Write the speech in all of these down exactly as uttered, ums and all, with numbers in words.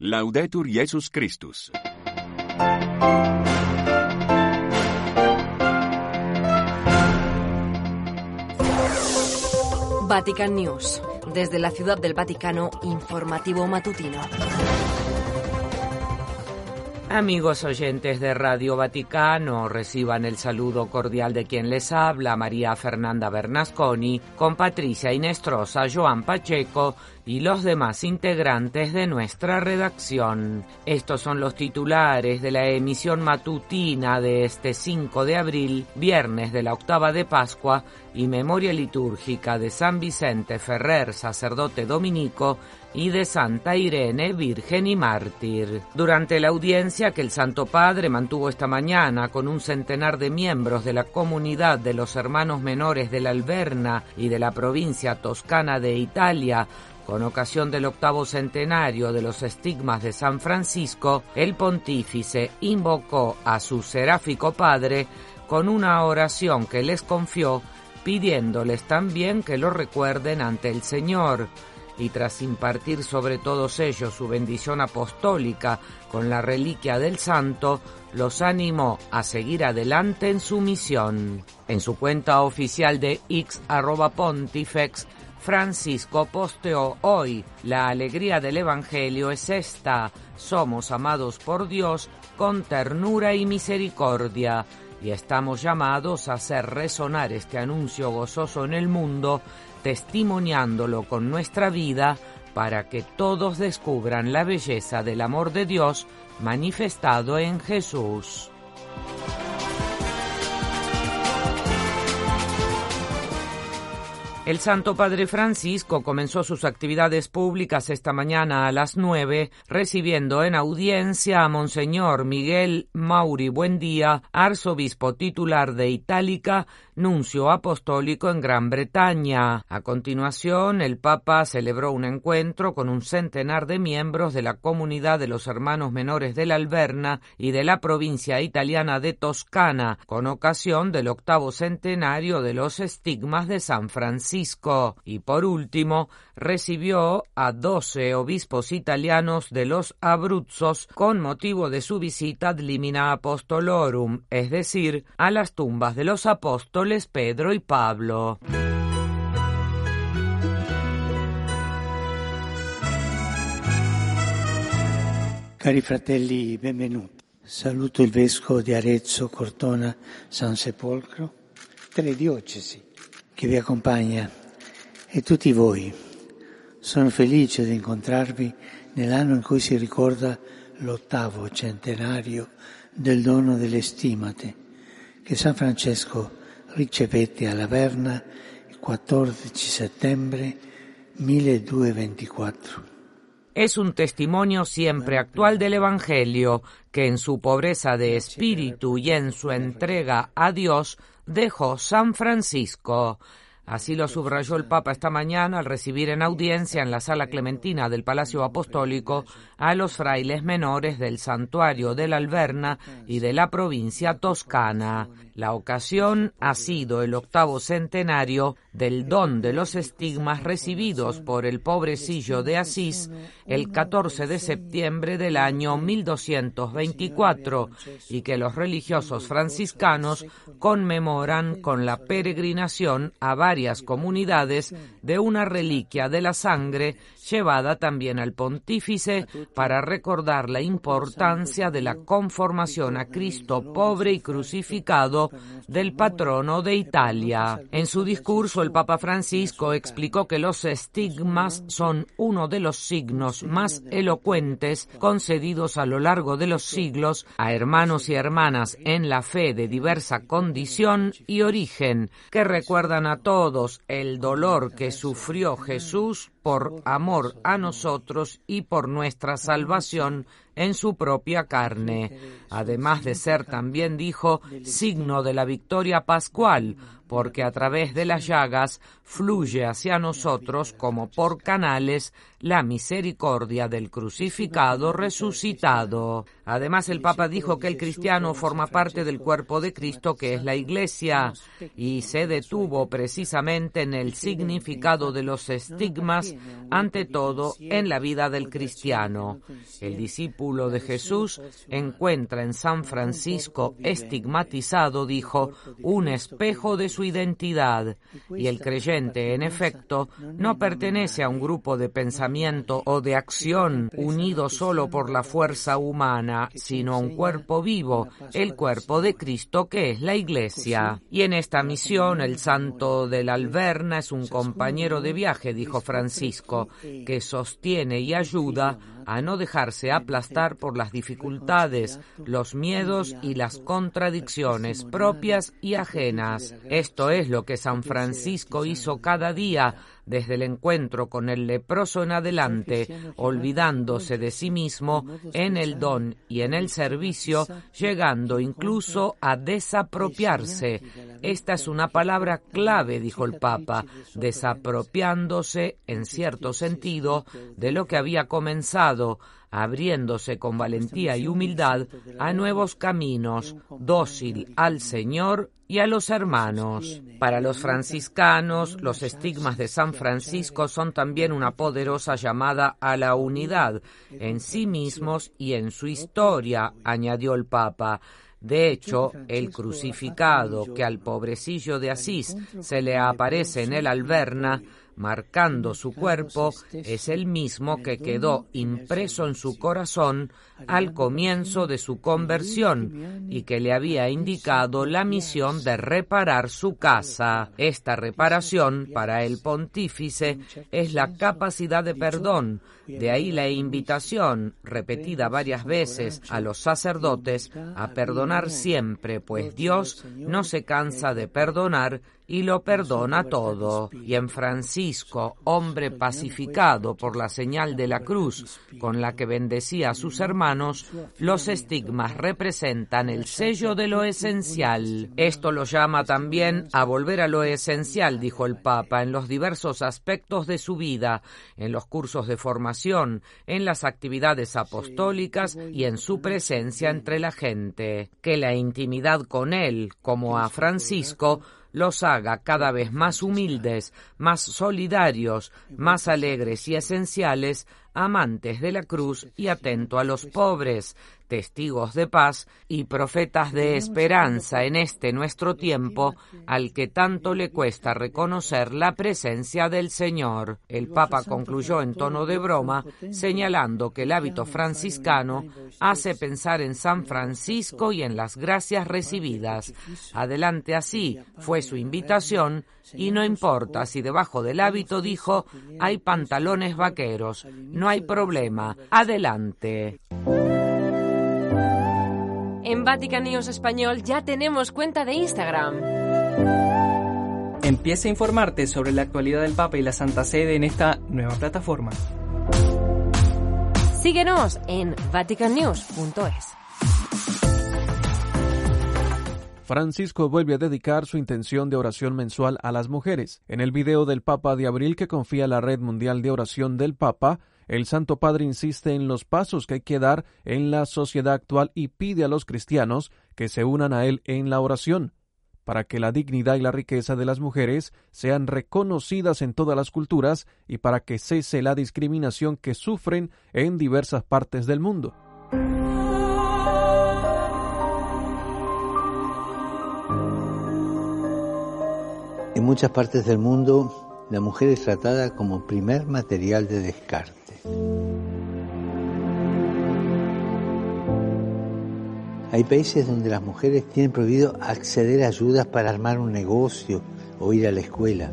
Laudetur Jesus Christus. Vatican News. Desde la Ciudad del Vaticano, informativo matutino. Amigos oyentes de Radio Vaticano, reciban el saludo cordial de quien les habla, María Fernanda Bernasconi, con Patricia Inestrosa, Joan Pacheco y los demás integrantes de nuestra redacción. Estos son los titulares de la emisión matutina de este cinco de abril, viernes de la octava de Pascua y memoria litúrgica de San Vicente Ferrer, sacerdote dominico, y de Santa Irene, virgen y mártir. Durante la audiencia que el Santo Padre mantuvo esta mañana con un centenar de miembros de la comunidad de los hermanos menores de la Alverna y de la provincia toscana de Italia, con ocasión del octavo centenario de los estigmas de San Francisco, el pontífice invocó a su seráfico Padre con una oración que les confió, pidiéndoles también que lo recuerden ante el Señor. Y tras impartir sobre todos ellos su bendición apostólica con la reliquia del santo, los animó a seguir adelante en su misión. En su cuenta oficial de X arroba Pontifex, Francisco posteó hoy: la alegría del Evangelio es esta, somos amados por Dios con ternura y misericordia, y estamos llamados a hacer resonar este anuncio gozoso en el mundo, testimoniándolo con nuestra vida para que todos descubran la belleza del amor de Dios manifestado en Jesús. El Santo Padre Francisco comenzó sus actividades públicas esta mañana a las nueve, recibiendo en audiencia a Monseñor Miguel Mauri Buendía, arzobispo titular de Itálica, nuncio apostólico en Gran Bretaña. A continuación, el Papa celebró un encuentro con un centenar de miembros de la comunidad de los hermanos menores de la Alverna y de la provincia italiana de Toscana, con ocasión del octavo centenario de los estigmas de San Francisco. Y por último, recibió a doce obispos italianos de los Abruzzos con motivo de su visita ad limina apostolorum, es decir, a las tumbas de los apóstoles Pedro y Pablo. Cari fratelli, benvenuti. Saluto il vescovo di Arezzo, Cortona, San Sepolcro, tre diocesi, che vi accompagna, e tutti voi. Sono felice di incontrarvi nell'anno in cui si ricorda l'ottavo centenario del dono delle stimate che San Francesco ricevette alla Verna il quattordici settembre milleduecentoventiquattro. Es un testimonio siempre actual del Evangelio, que en su pobreza de espíritu y en su entrega a Dios dejó San Francisco. Así lo subrayó el Papa esta mañana al recibir en audiencia en la Sala Clementina del Palacio Apostólico a los frailes menores del Santuario de la Alverna y de la provincia toscana. La ocasión ha sido el octavo centenario del don de los estigmas recibidos por el pobrecillo de Asís el catorce de septiembre del año mil doscientos veinticuatro y que los religiosos franciscanos conmemoran con la peregrinación a varias comunidades de una reliquia de la sangre llevada también al pontífice para recordar la importancia de la conformación a Cristo pobre y crucificado del patrono de Italia. En su discurso, el Papa Francisco explicó que los estigmas son uno de los signos más elocuentes concedidos a lo largo de los siglos a hermanos y hermanas en la fe de diversa condición y origen, que recuerdan a todos el dolor que sufrió Jesús por amor a nosotros y por nuestra salvación en su propia carne, además de ser también, dijo, signo de la victoria pascual, porque a través de las llagas fluye hacia nosotros como por canales la misericordia del crucificado resucitado. Además, el Papa dijo que el cristiano forma parte del cuerpo de Cristo, que es la Iglesia, y se detuvo precisamente en el significado de los estigmas, ante todo en la vida del cristiano. El discípulo de Jesús encuentra en San Francisco estigmatizado, dijo, un espejo de su identidad, y el creyente, en efecto, no pertenece a un grupo de pensamiento o de acción unido solo por la fuerza humana, sino a un cuerpo vivo, el cuerpo de Cristo, que es la Iglesia. Y en esta misión, el santo de la Alverna es un compañero de viaje, dijo Francisco, que sostiene y ayuda a no dejarse aplastar por las dificultades, los miedos y las contradicciones propias y ajenas. Esto es lo que San Francisco hizo cada día, desde el encuentro con el leproso en adelante, olvidándose de sí mismo en el don y en el servicio, llegando incluso a desapropiarse. Esta es una palabra clave, dijo el Papa, desapropiándose, en cierto sentido, de lo que había comenzado, abriéndose con valentía y humildad a nuevos caminos, dócil al Señor y a los hermanos. Para los franciscanos, los estigmas de San Francisco son también una poderosa llamada a la unidad en sí mismos y en su historia, añadió el Papa. De hecho, el crucificado que al pobrecillo de Asís se le aparece en el Alverna, marcando su cuerpo, es el mismo que quedó impreso en su corazón al comienzo de su conversión y que le había indicado la misión de reparar su casa. Esta reparación, para el pontífice, es la capacidad de perdón. De ahí la invitación, repetida varias veces a los sacerdotes, a perdonar siempre, pues Dios no se cansa de perdonar y lo perdona todo. Y en Francisco, hombre pacificado por la señal de la cruz con la que bendecía a sus hermanos, los estigmas representan el sello de lo esencial. Esto lo llama también a volver a lo esencial, dijo el Papa, en los diversos aspectos de su vida, en los cursos de formación, en las actividades apostólicas y en su presencia entre la gente. Que la intimidad con él, como a Francisco, los haga cada vez más humildes, más solidarios, más alegres y esenciales, amantes de la cruz y atento a los pobres, testigos de paz y profetas de esperanza en este nuestro tiempo al que tanto le cuesta reconocer la presencia del Señor. El Papa concluyó en tono de broma, señalando que el hábito franciscano hace pensar en San Francisco y en las gracias recibidas. Adelante así, fue su invitación, y no importa si debajo del hábito, dijo, hay pantalones vaqueros, no hay problema, adelante. En Vatican News Español ya tenemos cuenta de Instagram. Empieza a informarte sobre la actualidad del Papa y la Santa Sede en esta nueva plataforma. Síguenos en vatican news punto es. Francisco vuelve a dedicar su intención de oración mensual a las mujeres. En el video del Papa de abril que confía la Red Mundial de Oración del Papa, el Santo Padre insiste en los pasos que hay que dar en la sociedad actual y pide a los cristianos que se unan a él en la oración, para que la dignidad y la riqueza de las mujeres sean reconocidas en todas las culturas y para que cese la discriminación que sufren en diversas partes del mundo. En muchas partes del mundo, la mujer es tratada como primer material de descarte. Hay países donde las mujeres tienen prohibido acceder a ayudas para armar un negocio o ir a la escuela.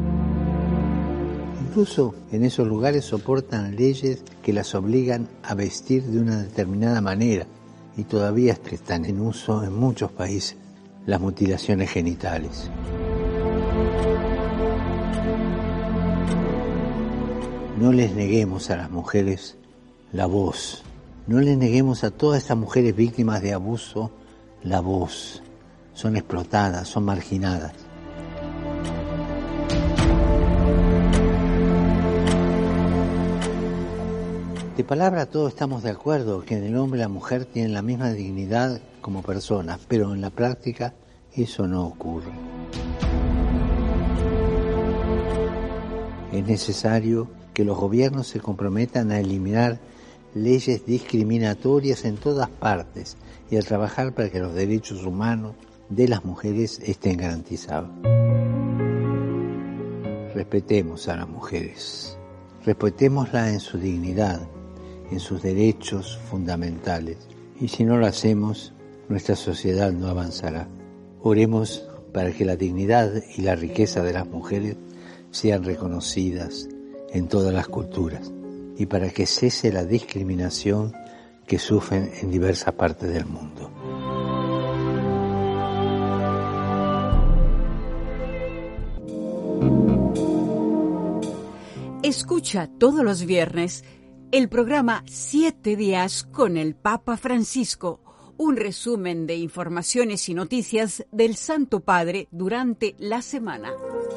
Incluso en esos lugares soportan leyes que las obligan a vestir de una determinada manera y todavía están en uso en muchos países las mutilaciones genitales. No les neguemos a las mujeres la voz No le neguemos a todas estas mujeres víctimas de abuso la voz. Son explotadas, son marginadas. De palabra todos estamos de acuerdo que en el hombre y la mujer tienen la misma dignidad como personas, pero en la práctica eso no ocurre. Es necesario que los gobiernos se comprometan a eliminar leyes discriminatorias en todas partes y a trabajar para que los derechos humanos de las mujeres estén garantizados. Respetemos a las mujeres, respetémoslas en su dignidad, en sus derechos fundamentales, y si no lo hacemos, nuestra sociedad no avanzará. Oremos para que la dignidad y la riqueza de las mujeres sean reconocidas en todas las culturas y para que cese la discriminación que sufren en diversas partes del mundo. Escucha todos los viernes el programa Siete Días con el Papa Francisco, un resumen de informaciones y noticias del Santo Padre durante la semana.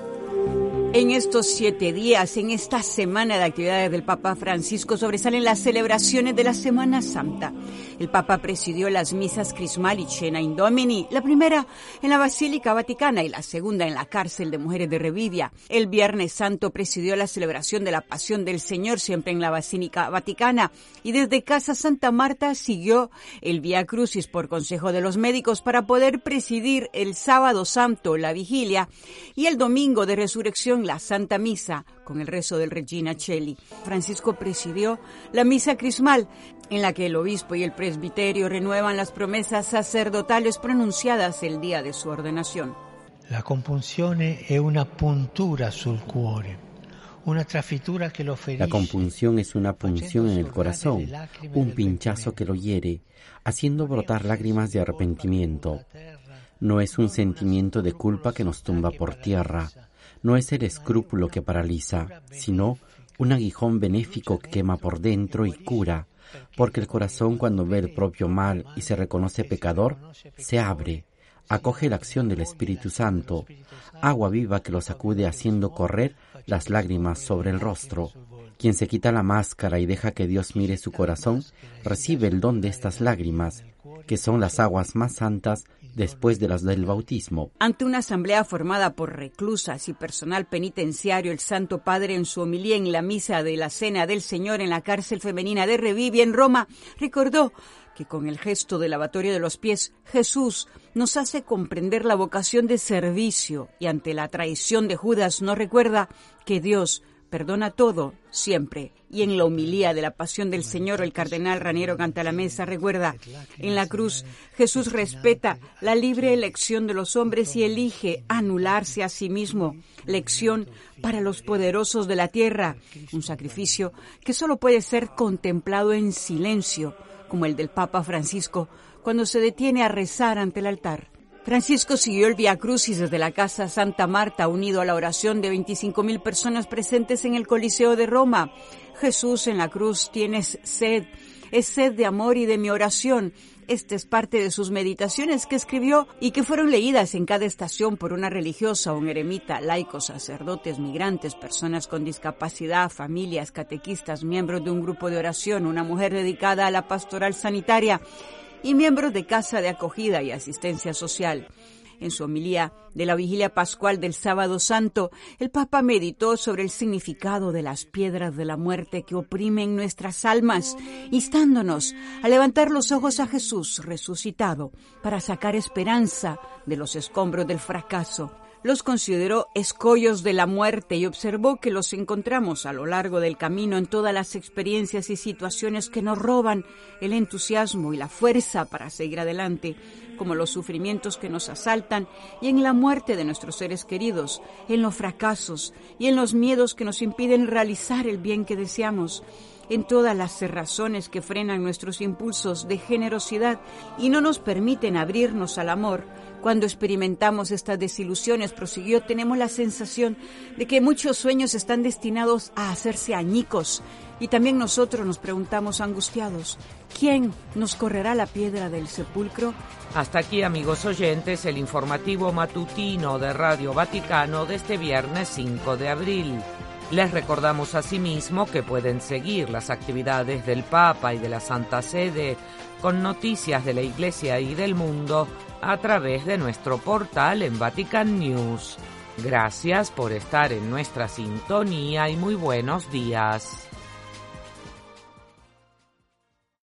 En estos siete días, en esta semana de actividades del Papa Francisco, sobresalen las celebraciones de la Semana Santa. El Papa presidió las misas Crismali Cena in Domini, la primera en la Basílica Vaticana y la segunda en la cárcel de mujeres de Revivia. El Viernes Santo presidió la celebración de la Pasión del Señor, siempre en la Basílica Vaticana. Y desde Casa Santa Marta siguió el Vía Crucis por consejo de los médicos para poder presidir el Sábado Santo, la Vigilia, y el Domingo de Resurrección, la Santa Misa, con el rezo del Regina Coeli. Francisco presidió la Misa Crismal, en la que el obispo y el presbiterio renuevan las promesas sacerdotales pronunciadas el día de su ordenación. La compunzione è una puntura sul cuore, una trafitura que lo ferisce. La compunción es una punción en el corazón, un pinchazo que lo hiere, haciendo brotar lágrimas de arrepentimiento. No es un sentimiento de culpa que nos tumba por tierra. No es el escrúpulo que paraliza, sino un aguijón benéfico que quema por dentro y cura, porque el corazón, cuando ve el propio mal y se reconoce pecador, se abre, acoge la acción del Espíritu Santo, agua viva que lo sacude haciendo correr las lágrimas sobre el rostro. Quien se quita la máscara y deja que Dios mire su corazón, recibe el don de estas lágrimas, que son las aguas más santas después de las del bautismo. Ante una asamblea formada por reclusas y personal penitenciario, el Santo Padre, en su homilía en la misa de la Cena del Señor en la cárcel femenina de Revivia en Roma, recordó que con el gesto del lavatorio de los pies, Jesús nos hace comprender la vocación de servicio, y ante la traición de Judas nos recuerda que Dios perdona todo, siempre. Y en la homilía de la Pasión del Señor, el cardenal Raniero Cantalamessa recuerda: en la cruz Jesús respeta la libre elección de los hombres y elige anularse a sí mismo, lección para los poderosos de la tierra, un sacrificio que solo puede ser contemplado en silencio, como el del Papa Francisco cuando se detiene a rezar ante el altar. Francisco siguió el Vía Crucis desde la Casa Santa Marta, unido a la oración de veinticinco mil personas presentes en el Coliseo de Roma. Jesús, en la cruz tienes sed, es sed de amor y de mi oración. Esta es parte de sus meditaciones que escribió y que fueron leídas en cada estación por una religiosa, un eremita, laicos, sacerdotes, migrantes, personas con discapacidad, familias, catequistas, miembros de un grupo de oración, una mujer dedicada a la pastoral sanitaria y miembros de casa de acogida y asistencia social. En su homilía de la Vigilia Pascual del Sábado Santo, el Papa meditó sobre el significado de las piedras de la muerte que oprimen nuestras almas, instándonos a levantar los ojos a Jesús resucitado para sacar esperanza de los escombros del fracaso. Los consideró escollos de la muerte y observó que los encontramos a lo largo del camino en todas las experiencias y situaciones que nos roban el entusiasmo y la fuerza para seguir adelante, como los sufrimientos que nos asaltan y en la muerte de nuestros seres queridos, en los fracasos y en los miedos que nos impiden realizar el bien que deseamos. en todas las cerrazones que frenan nuestros impulsos de generosidad y no nos permiten abrirnos al amor. Cuando experimentamos estas desilusiones, prosiguió, tenemos la sensación de que muchos sueños están destinados a hacerse añicos. Y también nosotros nos preguntamos angustiados, ¿quién nos correrá la piedra del sepulcro? Hasta aquí, amigos oyentes, el informativo matutino de Radio Vaticano de este viernes cinco de abril. Les recordamos asimismo que pueden seguir las actividades del Papa y de la Santa Sede con noticias de la Iglesia y del mundo a través de nuestro portal en Vatican News. Gracias por estar en nuestra sintonía y muy buenos días.